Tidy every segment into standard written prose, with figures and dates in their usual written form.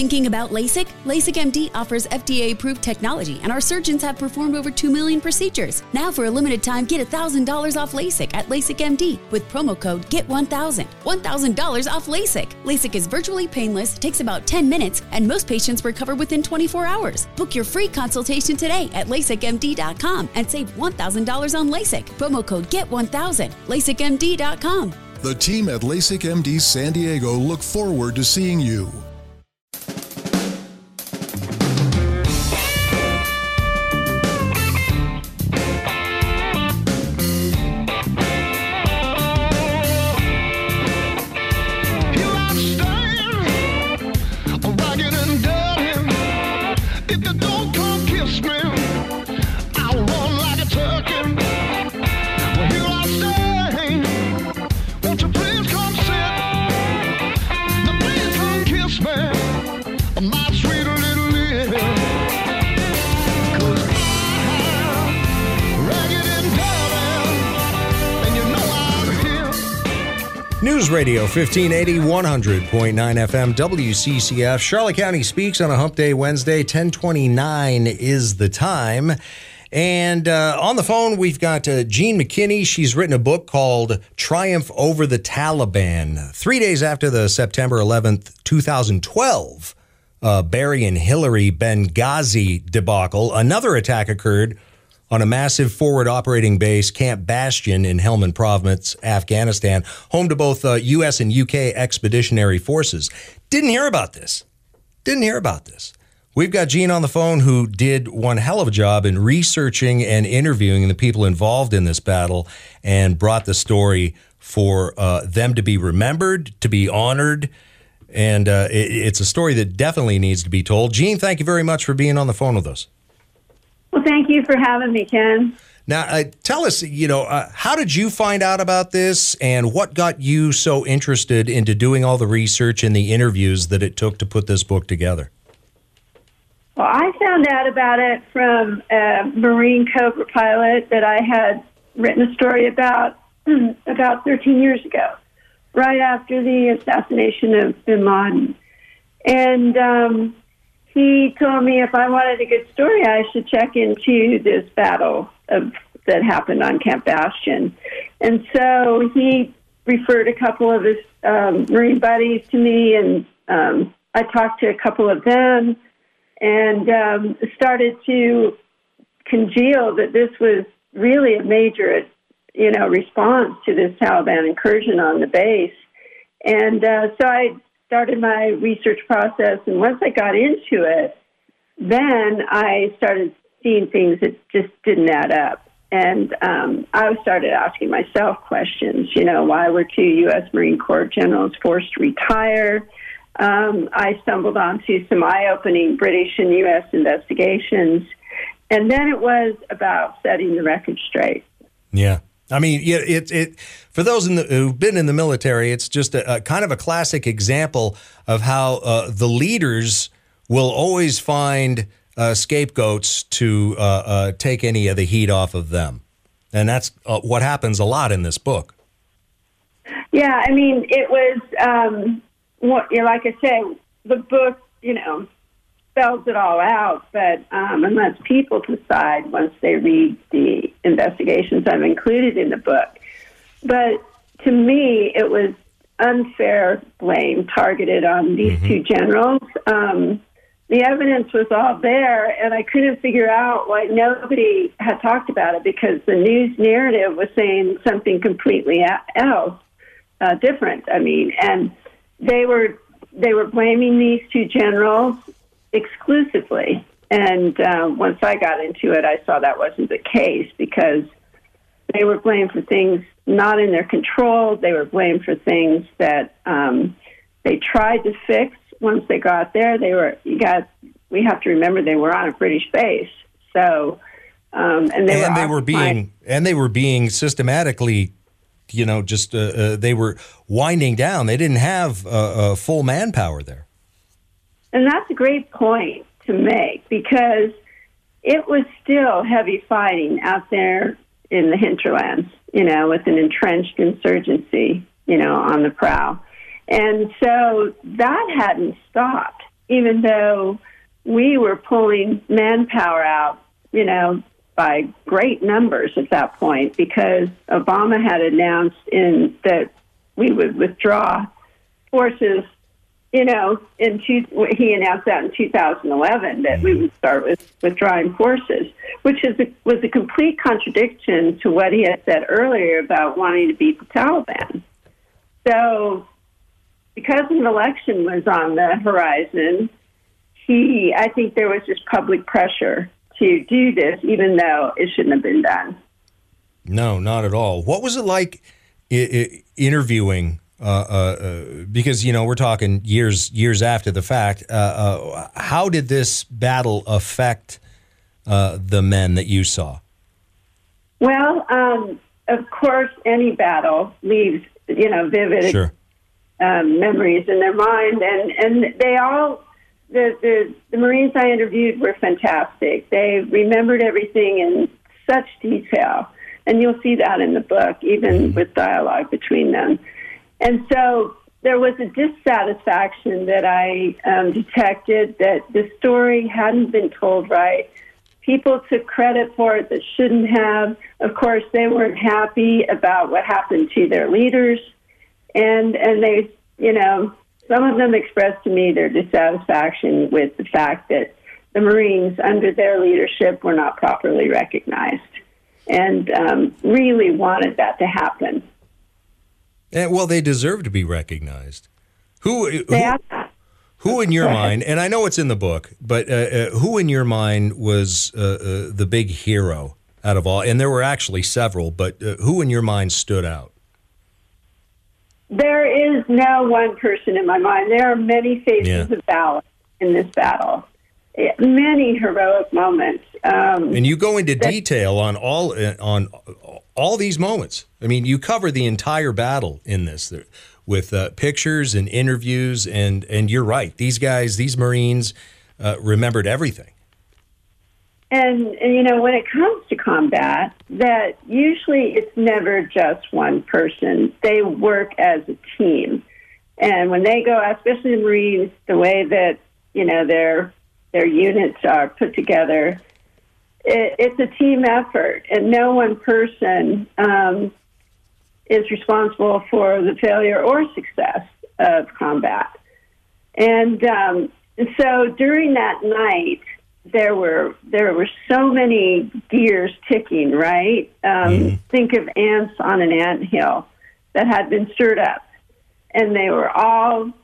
Thinking about LASIK? LASIK MD offers FDA-approved technology, and our surgeons have performed over 2 million procedures. Now, for a limited time, get $1,000 off LASIK at LASIK MD with promo code GET1000. $1,000 off LASIK. LASIK is virtually painless, takes about 10 minutes, and most patients recover within 24 hours. Book your free consultation today at LASIKMD.com and save $1,000 on LASIK. Promo code GET1000. LASIKMD.com. The team at LASIK MD San Diego look forward to seeing you. News Radio 1580, 100.9 FM, WCCF. Charlotte County Speaks on a Hump Day Wednesday. 10:29 is the time. And on the phone, we've got Jean McKinney. She's written a book called Triumph Over the Taliban. 3 days after the September 11th, 2012, Barry and Hillary Benghazi debacle, another attack occurred on a massive forward operating base, Camp Bastion in Helmand Province, Afghanistan, home to both U.S. and U.K. expeditionary forces. Didn't hear about this. We've got Jean on the phone, who did one hell of a job in researching and interviewing the people involved in this battle and brought the story for them to be remembered, to be honored. And it's a story that definitely needs to be told. Jean, thank you very much for being on the phone with us. Well, thank you for having me, Ken. Now, tell us, how did you find out about this, and what got you so interested into doing all the research and the interviews that it took to put this book together? Well, I found out about it from a Marine Cobra pilot that I had written a story about 13 years ago, right after the assassination of bin Laden. And he told me if I wanted a good story, I should check into this battle that happened on Camp Bastion. And so he referred a couple of his Marine buddies to me, and I talked to a couple of them and started to congeal that this was really a major, response to this Taliban incursion on the base. And so I started my research process, and once I got into it, then I started seeing things that just didn't add up. And I started asking myself questions, why were 2 U.S. Marine Corps generals forced to retire? I stumbled onto some eye-opening British and U.S. investigations, and then it was about setting the record straight. Yeah. I mean, it for those who've been in the military, it's just a kind of a classic example of how the leaders will always find scapegoats to take any of the heat off of them. And that's what happens a lot in this book. Yeah, I mean, it was, like I say, the book, spells it all out, but and lets people decide once they read the investigations I've included in the book. But to me, it was unfair blame targeted on these 2 generals. The evidence was all there, and I couldn't figure out why nobody had talked about it, because the news narrative was saying something completely else, different. I mean, and they were blaming these 2 generals exclusively. And once I got into it, I saw that wasn't the case, because they were blamed for things not in their control. They were blamed for things that they tried to fix once they got there. We have to remember they were on a British base. So, they were being systematically, they were winding down. They didn't have full manpower there. And that's a great point to make, because it was still heavy fighting out there in the hinterlands, with an entrenched insurgency, on the prowl. And so that hadn't stopped. even though we were pulling manpower out, by great numbers at that point, because Obama had announced that we would withdraw forces. He announced that in 2011 that we would start with withdrawing forces, which was a complete contradiction to what he had said earlier about wanting to beat the Taliban. So, because an election was on the horizon, I think there was just public pressure to do this, even though it shouldn't have been done. No, not at all. What was it like interviewing? Because we're talking years after the fact. How did this battle affect the men that you saw? Well, of course, any battle leaves vivid memories in their mind, and they all. The Marines I interviewed were fantastic. They remembered everything in such detail, and you'll see that in the book, even with dialogue between them. And so there was a dissatisfaction that I detected that the story hadn't been told right. People took credit for it that shouldn't have. Of course, they weren't happy about what happened to their leaders, and they, some of them expressed to me their dissatisfaction with the fact that the Marines, under their leadership, were not properly recognized, and really wanted that to happen. Well, they deserve to be recognized. Who in your mind, and I know it's in the book, but who in your mind was the big hero out of all? And there were actually several, but who in your mind stood out? There is no one person in my mind. There are many faces of valor in this battle, many heroic moments. And you go into detail on all these moments. I mean, you cover the entire battle in this with pictures and interviews, and you're right. These guys, these Marines, remembered everything. And when it comes to combat, that usually it's never just one person. They work as a team. And when they go, especially the Marines, the way that, their units are put together, it's a team effort. And no one person is responsible for the failure or success of combat. And so during that night, there were so many gears ticking, right? Think of ants on an anthill that had been stirred up, and they were all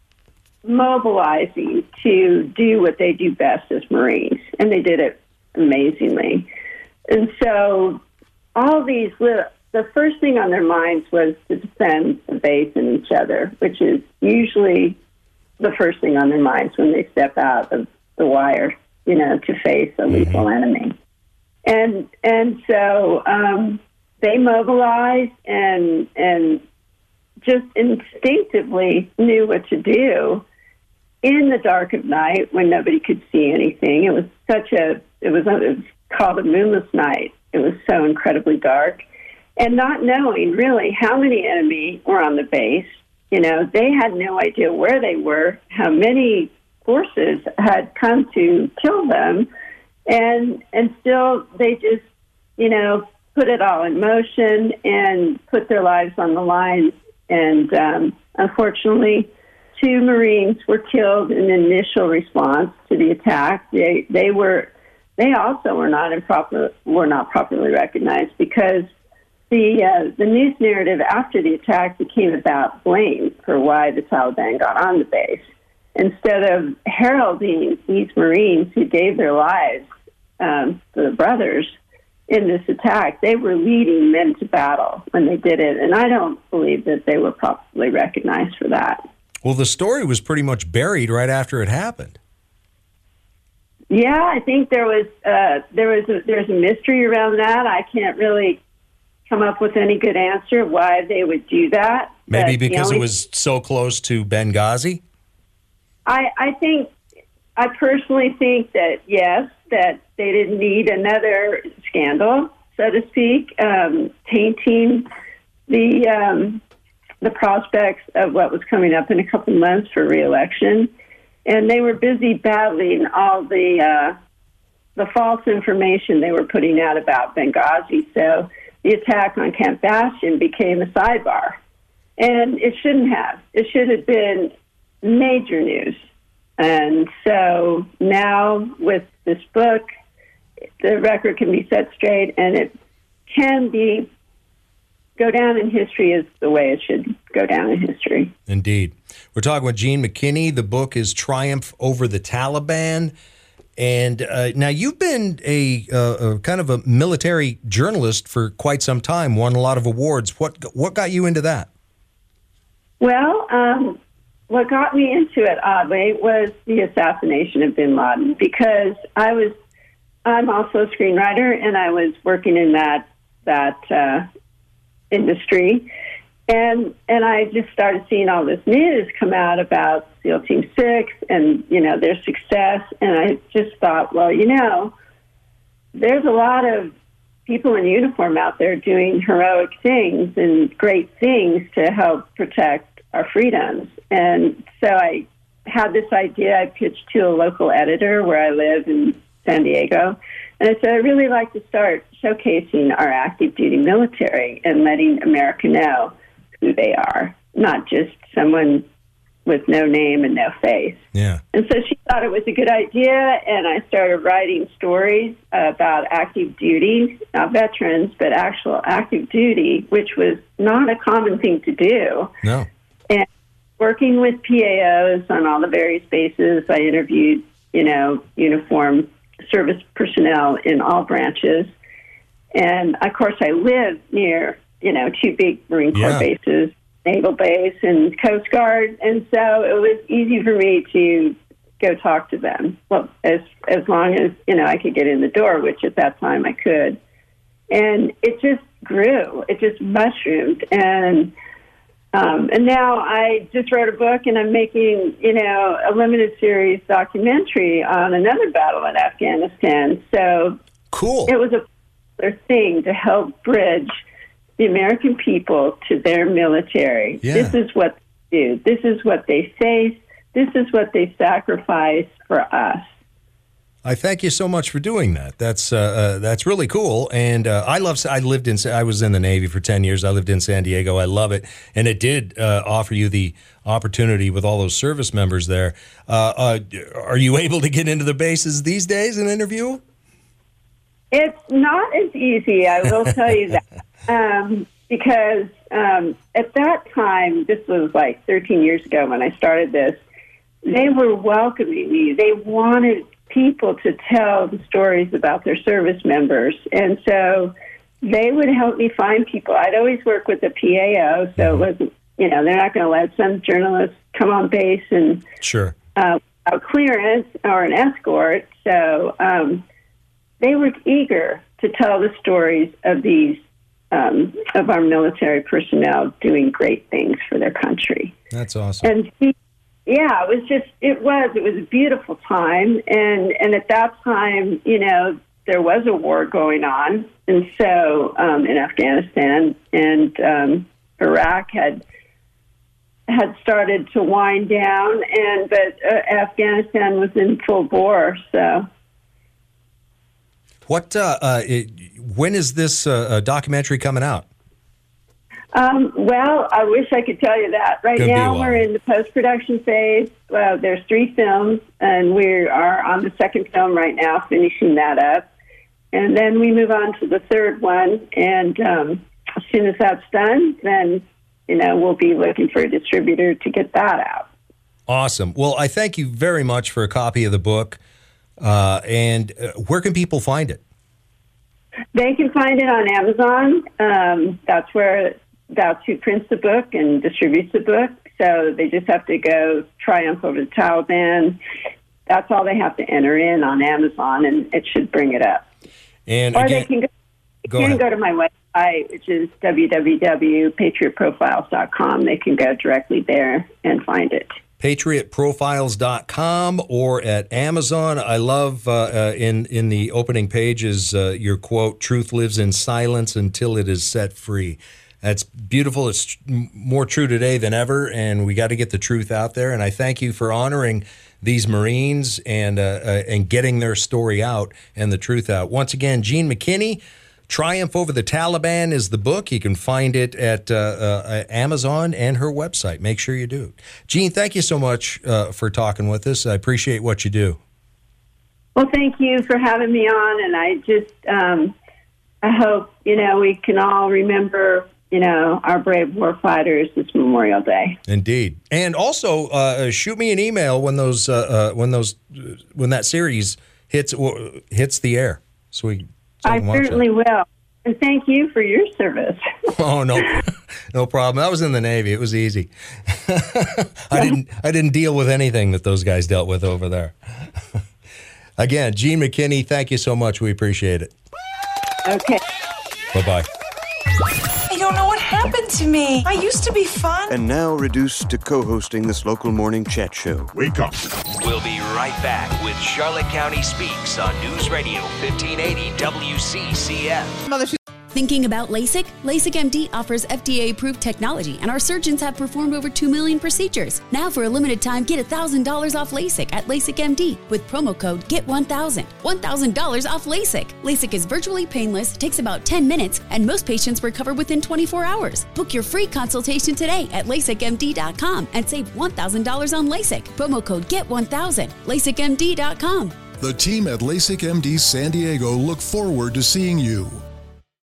mobilizing to do what they do best as Marines, and they did it amazingly. And so all these the first thing on their minds was to defend the base and each other, which is usually the first thing on their minds when they step out of the wire, to face a lethal enemy. And so they mobilized and just instinctively knew what to do in the dark of night when nobody could see anything. It was called a moonless night. It was so incredibly dark. And not knowing really how many enemy were on the base, they had no idea where they were, how many forces had come to kill them, and still they just, put it all in motion and put their lives on the line. And unfortunately, 2 Marines were killed in the initial response to the attack. They also were not properly recognized, because the news narrative after the attack became about blame for why the Taliban got on the base, instead of heralding these Marines who gave their lives for the brothers in this attack. They were leading men to battle when they did it, and I don't believe that they were properly recognized for that. Well, the story was pretty much buried right after it happened. Yeah, I think there's a mystery around that. I can't really come up with any good answer why they would do that. Maybe because it was so close to Benghazi? I personally think that, yes, that they didn't need another scandal, so to speak, tainting the prospects of what was coming up in a couple months for re-election. and they were busy battling all the false information they were putting out about Benghazi. So the attack on Camp Bastion became a sidebar, and it shouldn't have. It should have been major news. And so now with this book, the record can be set straight, and it can go down in history as the way it should go down in history. Indeed. We're talking with Jean McKinney. The book is Triumph Over the Taliban. And now you've been a kind of a military journalist for quite some time, won a lot of awards. What got you into that? Well, what got me into it, oddly, was the assassination of bin Laden, because I'm also a screenwriter, and I was working in that industry, and I just started seeing all this news come out about SEAL Team 6 and, their success, and I just thought, well, there's a lot of people in uniform out there doing heroic things and great things to help protect our freedoms. And so I had this idea I pitched to a local editor where I live in San Diego. And I said, I'd really like to start showcasing our active duty military and letting America know who they are, not just someone with no name and no face. Yeah. And so she thought it was a good idea, and I started writing stories about active duty, not veterans, but actual active duty, which was not a common thing to do. No. And working with PAOs on all the various bases, I interviewed, uniform service personnel in all branches. And, of course, I live near, two big Marine Corps bases, Naval Base and Coast Guard. And so it was easy for me to go talk to them. Well, as long as, I could get in the door, which at that time I could. And it just grew. It just mushroomed. And now I just wrote a book, and I'm making, a limited series documentary on another battle in Afghanistan. So cool. It was a popular thing to help bridge the American people to their military. Yeah. This is what they do. This is what they face. This is what they sacrifice for us. I thank you so much for doing that. That's really cool, and I was in the Navy for 10 years. I lived in San Diego. I love it, and it did offer you the opportunity with all those service members there. Are you able to get into the bases these days and interview? It's not as easy, I will tell you that, because at that time, this was like 13 years ago when I started this, they were welcoming me. They wanted people to tell the stories about their service members. And so they would help me find people. I'd always work with the PAO, so it wasn't, they're not going to let some journalist come on base and sure without clearance or an escort. So they were eager to tell the stories of these of our military personnel doing great things for their country. That's awesome. And yeah, it was a beautiful time. And at that time, there was a war going on. And so in Afghanistan, and Iraq had started to wind down, but Afghanistan was in full bore. So when is this documentary coming out? Well, I wish I could tell you that. Right now, we're in the post-production phase. There's 3 films, and we are on the second film right now, finishing that up. And then we move on to the third one, and as soon as that's done, then, we'll be looking for a distributor to get that out. Awesome. Well, I thank you very much for a copy of the book. And where can people find it? They can find it on Amazon. That's who prints the book and distributes the book. So they just have to go Triumph Over the Taliban. That's all they have to enter in on Amazon, and it should bring it up. And or again, they can go to my website, which is www.patriotprofiles.com. They can go directly there and find it. PatriotProfiles.com or at Amazon. I love in the opening pages your quote, "Truth lives in silence until it is set free." That's beautiful. It's more true today than ever, and we got to get the truth out there. And I thank you for honoring these Marines and getting their story out and the truth out. Once again, Gene McKinney, Triumph Over the Taliban is the book. You can find it at Amazon and her website. Make sure you do. Gene, thank you so much for talking with us. I appreciate what you do. Well, thank you for having me on, and I just I hope, we can all remember, our brave war fighters this Memorial Day. Indeed. And also shoot me an email when that series hits the air. I certainly will. And thank you for your service. Oh, no problem. I was in the Navy. It was easy. I didn't deal with anything that those guys dealt with over there. Again, Gene McKinney, thank you so much. We appreciate it. Okay. Bye-bye. I don't know what happened to me. I used to be fun. And now reduced to co-hosting this local morning chat show. Wake up. We'll be right back with Charlotte County Speaks on News Radio 1580 WCCF. Thinking about LASIK? LASIK MD offers FDA-approved technology, and our surgeons have performed over 2 million procedures. Now, for a limited time, get $1,000 off LASIK at LASIK MD with promo code GET1000. $1,000 off LASIK. LASIK is virtually painless, takes about 10 minutes, and most patients recover within 24 hours. Book your free consultation today at LASIKMD.com and save $1,000 on LASIK. Promo code GET1000. LASIKMD.com. The team at LASIK MD San Diego look forward to seeing you.